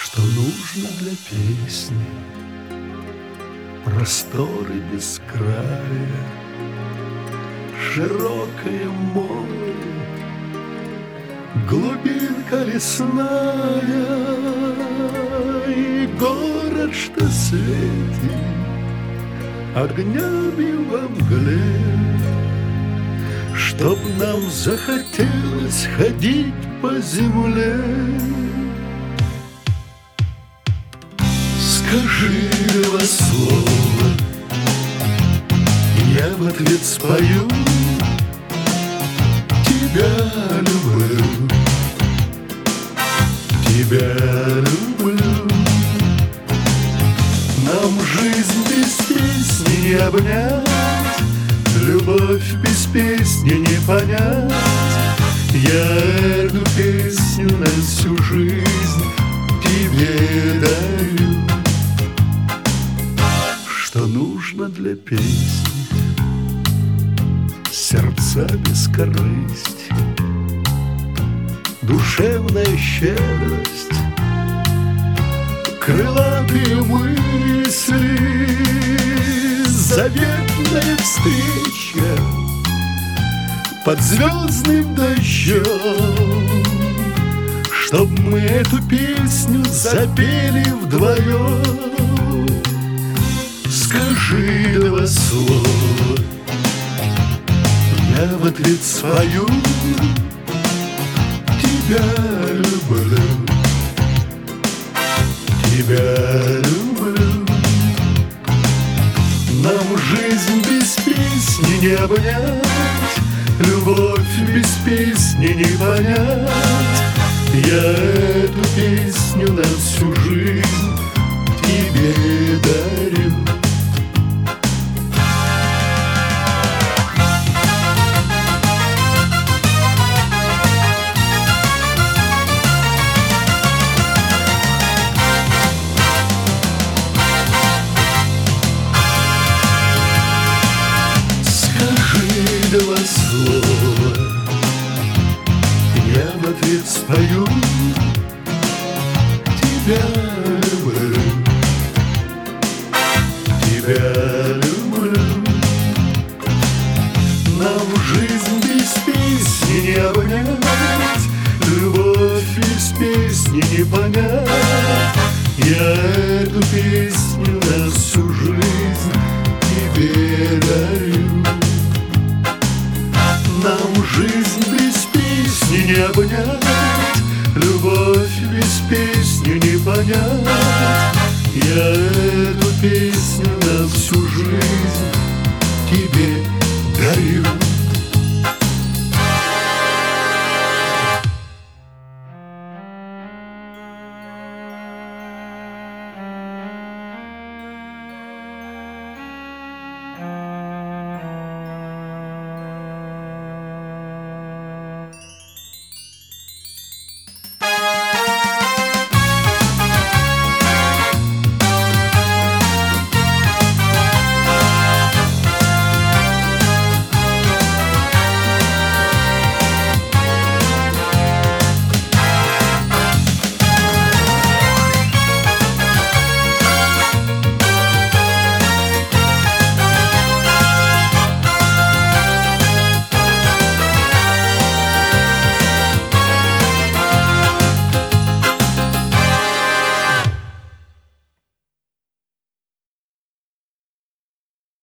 Что нужно для песни? Просторы без края, широкое море, глубинка лесная и город, что светит огнями во мгле. Чтоб нам захотелось ходить по земле. Скажи два слова, я в ответ спою: тебя люблю, тебя люблю. Нам жизнь без песни не обнять, любовь без песни не понять. Я эту песню на всю жизнь тебе дарю. Что нужно для песни? Сердца без корысти, душевная щедрость, крылатые мысли, заветная встреча под звездным дождем. Чтоб мы эту песню запели вдвоем. Скажи два слова, я в ответ спою: тебя люблю, тебя люблю. Нам жизнь без песни не обнять, любовь без песни не понять. Я эту песню на всю жизнь тебе дарю. Два слова, я в ответ спою: тебя люблю, тебя люблю. Нам жизнь без песни не обнять, любовь без песни не понять. Я эту песню на всю жизнь тебе дарю. Нам жизнь без песни не обнять, любовь без песни не понять. Я эту песню